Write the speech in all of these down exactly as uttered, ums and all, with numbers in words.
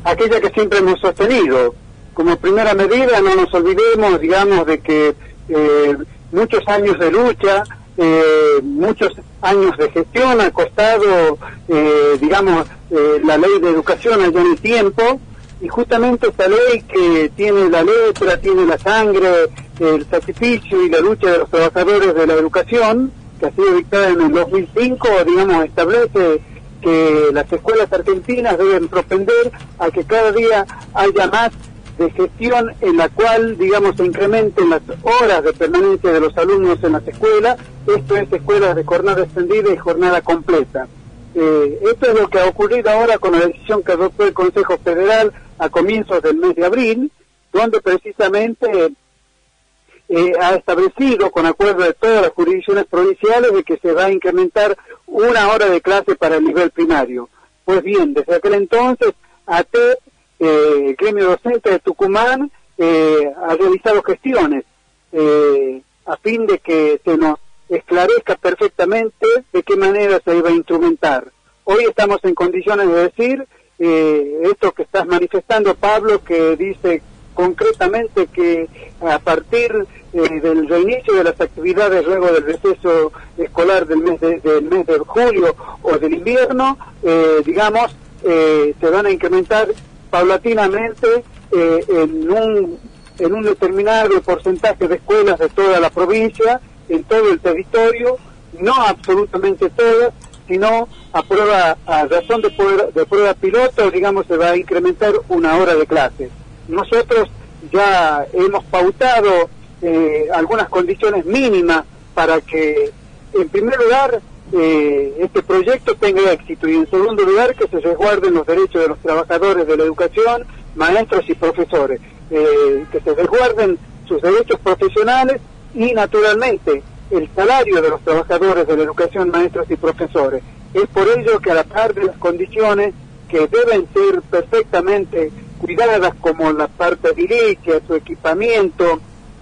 aquella que siempre hemos sostenido. Como primera medida, no nos olvidemos, digamos, de que eh, muchos años de lucha, eh, muchos años de gestión ha costado, eh, digamos, eh, la ley de educación allá en el tiempo, y justamente esta ley que tiene la letra, tiene la sangre, el sacrificio y la lucha de los trabajadores de la educación, que ha sido dictada en el dos mil cinco, digamos, establece que las escuelas argentinas deben propender a que cada día haya más de gestión en la cual, digamos, se incrementen las horas de permanencia de los alumnos en las escuelas, esto es escuelas de jornada extendida y jornada completa. Eh, esto es lo que ha ocurrido ahora con la decisión que adoptó el Consejo Federal a comienzos del mes de abril, donde precisamente eh, ha establecido, con acuerdo de todas las jurisdicciones provinciales, de que se va a incrementar una hora de clase para el nivel primario. Pues bien, desde aquel entonces, A T E P, eh, el gremio docente de Tucumán, eh, ha realizado gestiones eh, a fin de que se nos esclarezca perfectamente de qué manera se iba a instrumentar. Hoy estamos en condiciones de decir eh, esto que estás manifestando, Pablo, que dice concretamente que a partir eh, del reinicio de las actividades luego del receso escolar del mes de, del mes de julio o del invierno, eh, digamos, eh, se van a incrementar paulatinamente eh, en un en un determinado porcentaje de escuelas de toda la provincia, en todo el territorio, no absolutamente todas, sino a prueba, a razón de, prueba, de prueba piloto, digamos, se va a incrementar una hora de clases. Nosotros ya hemos pautado eh, algunas condiciones mínimas para que, en primer lugar, eh, este proyecto tenga éxito, y en segundo lugar, que se resguarden los derechos de los trabajadores de la educación, maestros y profesores, eh, que se resguarden sus derechos profesionales y, naturalmente, el salario de los trabajadores de la educación, maestros y profesores. Es por ello que, a la par de las condiciones que deben ser perfectamente cuidadas, como la parte edilicia, su equipamiento,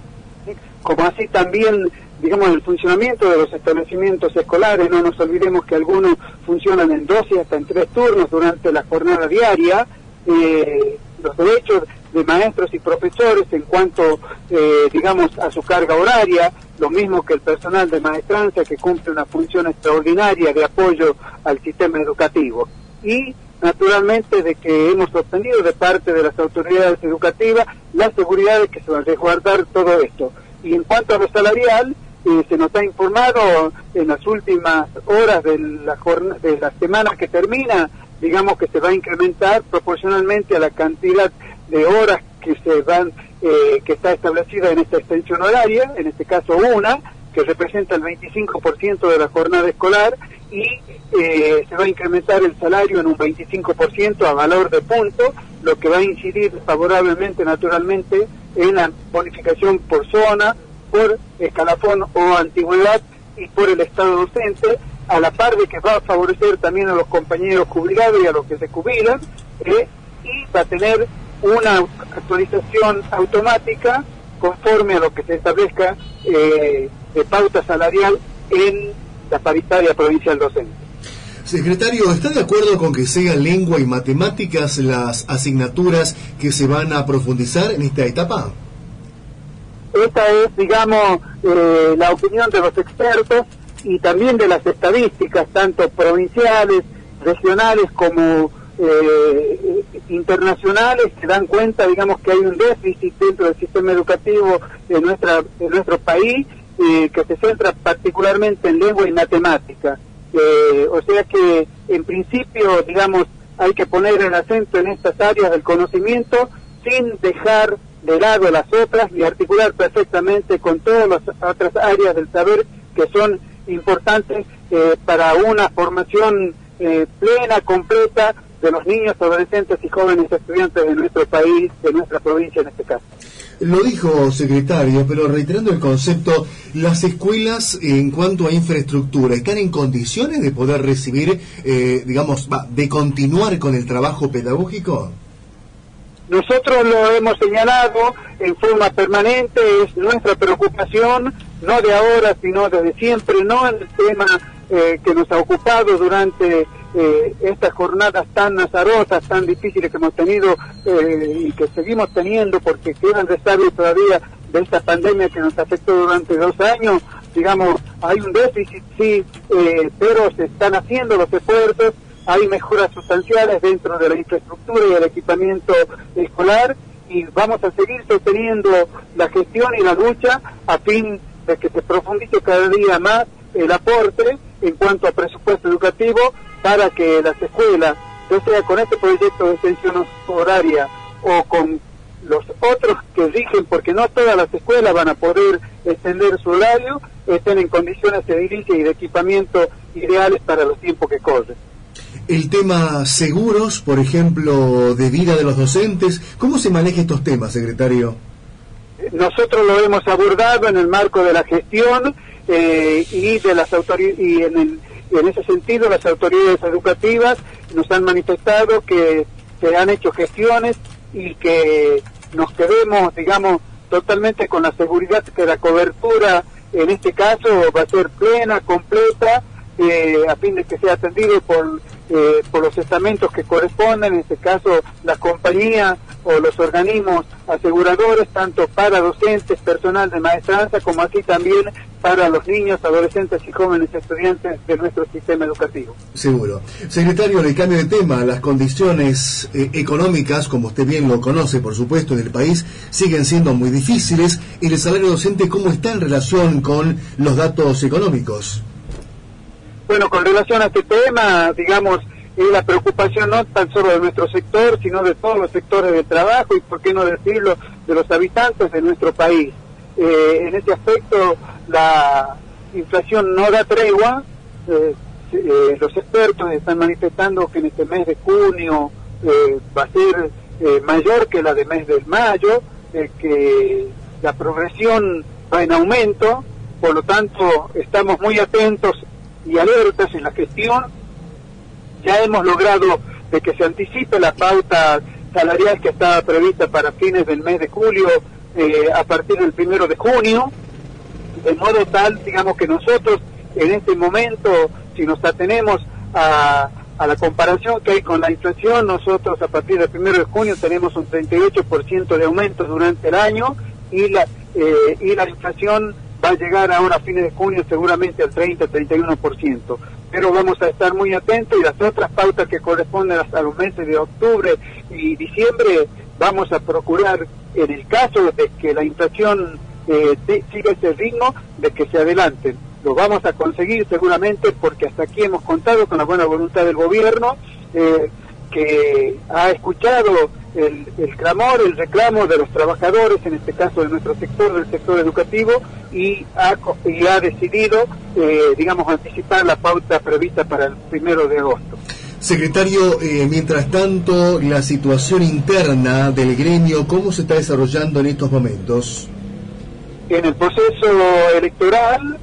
como así también, digamos, el funcionamiento de los establecimientos escolares. No nos olvidemos que algunos funcionan en dos y hasta en tres turnos durante la jornada diaria. Eh, los derechos de maestros y profesores en cuanto, eh, digamos, a su carga horaria, lo mismo que el personal de maestranza, que cumple una función extraordinaria de apoyo al sistema educativo. Y, naturalmente, de que hemos obtenido de parte de las autoridades educativas la seguridad de que se va a resguardar todo esto. Y en cuanto a lo salarial, eh, se nos ha informado en las últimas horas de la, jornada, de la semana que termina, digamos, que se va a incrementar proporcionalmente a la cantidad de horas que se van, eh, que está establecida en esta extensión horaria, en este caso una, que representa el veinticinco por ciento de la jornada escolar, y eh, se va a incrementar el salario en un veinticinco por ciento a valor de punto, lo que va a incidir favorablemente, naturalmente, en la bonificación por zona, por escalafón o antigüedad y por el estado docente, a la par de que va a favorecer también a los compañeros jubilados y a los que se jubilan, eh, y va a tener una actualización automática conforme a lo que se establezca eh, de pauta salarial en la paritaria provincial docente. Secretario, ¿está de acuerdo con que sean lengua y matemáticas las asignaturas que se van a profundizar en esta etapa? Esta es, digamos, eh, la opinión de los expertos y también de las estadísticas, tanto provinciales, regionales como eh, internacionales, que dan cuenta, digamos, que hay un déficit dentro del sistema educativo de nuestra de nuestro país, eh, que se centra particularmente en lengua y matemática. Eh, o sea que, en principio, digamos, hay que poner el acento en estas áreas del conocimiento sin dejar de lado las otras y articular perfectamente con todas las otras áreas del saber que son importantes eh, para una formación eh, plena, completa de los niños, adolescentes y jóvenes estudiantes de nuestro país, de nuestra provincia en este caso. Lo dijo, secretario, pero reiterando el concepto, ¿las escuelas en cuanto a infraestructura están en condiciones de poder recibir, eh, digamos, de continuar con el trabajo pedagógico? Nosotros lo hemos señalado en forma permanente, es nuestra preocupación, no de ahora, sino desde siempre, no en el tema eh, que nos ha ocupado durante eh, estas jornadas tan azarosas, tan difíciles que hemos tenido eh, y que seguimos teniendo porque quedan resabios todavía de esta pandemia que nos afectó durante dos años, digamos, hay un déficit, sí, eh, pero se están haciendo los esfuerzos, hay mejoras sustanciales dentro de la infraestructura y el equipamiento escolar, y vamos a seguir sosteniendo la gestión y la lucha a fin de que se profundice cada día más el aporte en cuanto a presupuesto educativo para que las escuelas, ya sea con este proyecto de extensión horaria o con los otros que rigen, porque no todas las escuelas van a poder extender su horario, estén en condiciones de edilicia y de equipamiento ideales para los tiempos que corren. El tema seguros, por ejemplo, de vida de los docentes, ¿cómo se maneja estos temas, secretario? Nosotros lo hemos abordado en el marco de la gestión eh, y de las autoridades, y en, el, en ese sentido las autoridades educativas nos han manifestado que se han hecho gestiones y que nos quedemos, digamos, totalmente con la seguridad que la cobertura en este caso va a ser plena, completa, eh, a fin de que sea atendido por eh, por los estamentos que corresponden, en este caso las compañías o los organismos aseguradores, tanto para docentes, personal de maestranza, como así también para los niños, adolescentes y jóvenes estudiantes de nuestro sistema educativo. Seguro. Secretario, en el cambio de tema, las condiciones eh, económicas, como usted bien lo conoce, por supuesto, en el país, siguen siendo muy difíciles. ¿Y el salario docente cómo está en relación con los datos económicos? Bueno, con relación a este tema, digamos, es la preocupación no tan solo de nuestro sector, sino de todos los sectores de trabajo y, por qué no decirlo, de los habitantes de nuestro país. Eh, en este aspecto, la inflación no da tregua. Eh, eh, los expertos están manifestando que en este mes de junio eh, va a ser eh, mayor que la de mes de mayo, eh, que la progresión va en aumento, por lo tanto, estamos muy atentos y alertas en la gestión. Ya hemos logrado de que se anticipe la pauta salarial que estaba prevista para fines del mes de julio eh, a partir del primero de junio, de modo tal, digamos, que nosotros en este momento, si nos atenemos a, a la comparación que hay con la inflación, nosotros a partir del primero de junio tenemos un treinta y ocho por ciento de aumento durante el año y la, eh, y la inflación va a llegar ahora a fines de junio seguramente al treinta a treinta y uno por ciento. Pero vamos a estar muy atentos y las otras pautas que corresponden hasta los meses de octubre y diciembre vamos a procurar, en el caso de que la inflación eh, de, siga ese ritmo, de que se adelanten. Lo vamos a conseguir seguramente porque hasta aquí hemos contado con la buena voluntad del gobierno, eh, que ha escuchado el, el clamor, el reclamo de los trabajadores, en este caso de nuestro sector, del sector educativo, y ha, y ha decidido, eh, digamos, anticipar la pauta prevista para el primero de agosto. Secretario, eh, mientras tanto, la situación interna del gremio, ¿cómo se está desarrollando en estos momentos? En el proceso electoral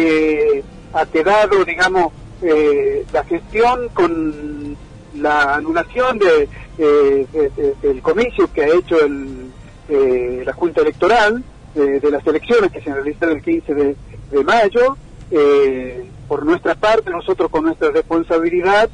eh, ha quedado, digamos, eh, la gestión con la anulación de, eh, de, de, del comicio que ha hecho el, eh, la Junta Electoral de, de las elecciones que se realizaron el quince de mayo. Eh, por nuestra parte, nosotros con nuestra responsabilidad,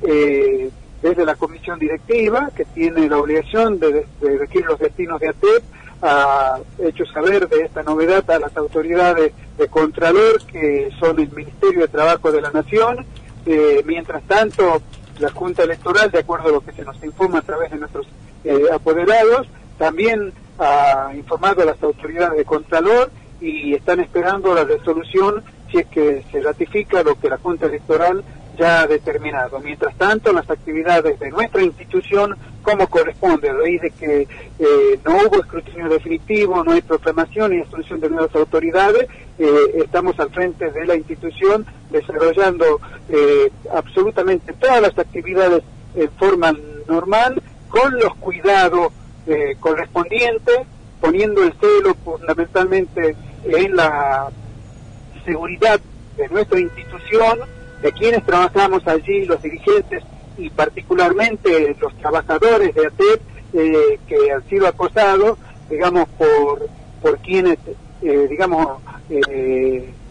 eh, desde la comisión directiva, que tiene la obligación de, de regir los destinos de A T E P, ha hecho saber de esta novedad a las autoridades de Contralor, que son el Ministerio de Trabajo de la Nación. Eh, mientras tanto, la Junta Electoral, de acuerdo a lo que se nos informa a través de nuestros eh, apoderados, también ha informado a las autoridades de Contralor y están esperando la resolución si es que se ratifica lo que la Junta Electoral ya ha determinado. Mientras tanto, las actividades de nuestra institución, como corresponde, a raíz de que eh, no hubo escrutinio definitivo, no hay proclamación ni instrucción de nuevas autoridades, eh, estamos al frente de la institución desarrollando eh, absolutamente todas las actividades en forma normal, con los cuidados eh, correspondientes, poniendo el celo fundamentalmente en la seguridad de nuestra institución, de quienes trabajamos allí, los dirigentes y particularmente los trabajadores de A T E P eh, que han sido acosados, digamos, por por quienes, eh, digamos, eh,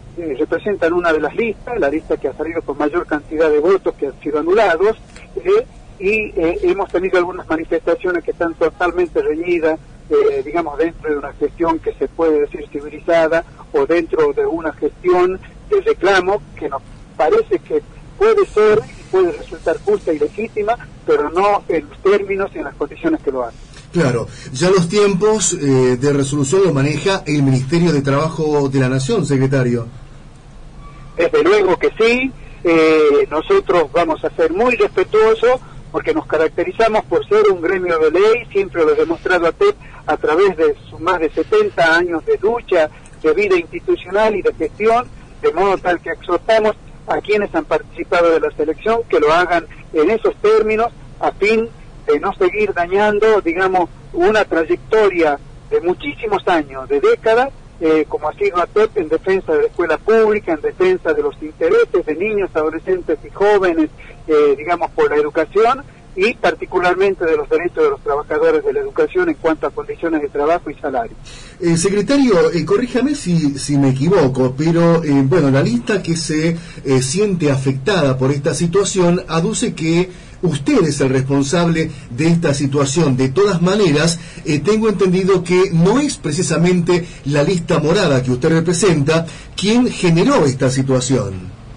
eh, representan una de las listas, la lista que ha salido con mayor cantidad de votos que han sido anulados, eh, y eh, hemos tenido algunas manifestaciones que están totalmente reñidas, eh, digamos, dentro de una gestión que se puede decir civilizada, o dentro de una gestión de reclamo que nos parece que puede ser y puede resultar justa y legítima, pero no en los términos y en las condiciones que lo hacen. Claro, ya los tiempos eh, de resolución lo maneja el Ministerio de Trabajo de la Nación, secretario. Desde luego que sí, eh, nosotros vamos a ser muy respetuosos porque nos caracterizamos por ser un gremio de ley, siempre lo he demostrado a T E P a través de sus más de setenta años de lucha, de vida institucional y de gestión, de modo tal que exhortamos a quienes han participado de la selección que lo hagan en esos términos a fin de no seguir dañando, digamos, una trayectoria de muchísimos años, de décadas, eh, como ha sido A T E P en defensa de la escuela pública, en defensa de los intereses de niños, adolescentes y jóvenes, eh, digamos, por la educación, y particularmente de los derechos de los trabajadores de la educación en cuanto a condiciones de trabajo y salario. Eh, secretario, eh, corríjame si, si me equivoco, pero eh, bueno, la lista que se eh, siente afectada por esta situación aduce que usted es el responsable de esta situación. De todas maneras, eh, tengo entendido que no es precisamente la lista morada que usted representa quien generó esta situación.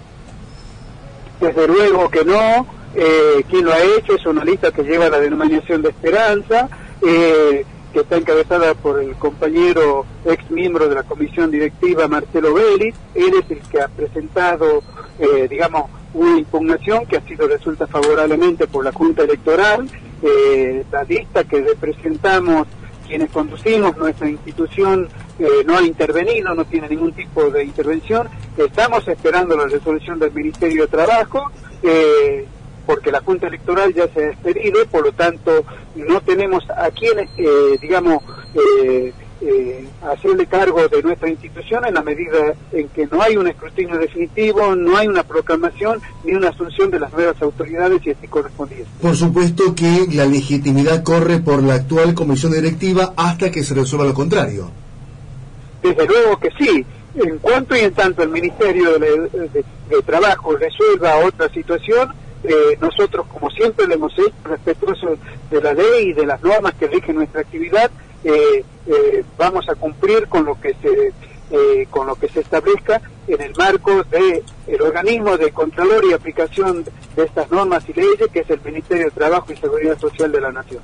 Desde luego que no. Eh, quien lo ha hecho es una lista que lleva la denominación de Esperanza, eh, que está encabezada por el compañero ex miembro de la comisión directiva Marcelo Vélez. Él es el que ha presentado, eh, digamos, una impugnación que ha sido resuelta favorablemente por la Junta Electoral. Eh, la lista que representamos quienes conducimos nuestra institución eh, no ha intervenido, no tiene ningún tipo de intervención. Estamos esperando la resolución del Ministerio de Trabajo, eh, porque la Junta Electoral ya se ha despedido, por lo tanto no tenemos a quienes, eh, digamos, eh, eh, hacerle cargo de nuestra institución en la medida en que no hay un escrutinio definitivo, no hay una proclamación ni una asunción de las nuevas autoridades y así correspondiente. Por supuesto que la legitimidad corre por la actual comisión directiva hasta que se resuelva lo contrario. Desde luego que sí. En cuanto y en tanto el Ministerio de, de, de Trabajo resuelva otra situación, Eh, nosotros, como siempre lo hemos hecho, respetuosos de la ley y de las normas que rigen nuestra actividad, eh, eh, vamos a cumplir con lo que se eh, con lo que se establezca en el marco de el organismo de control y aplicación de estas normas y leyes, que es el Ministerio de Trabajo y Seguridad Social de la Nación.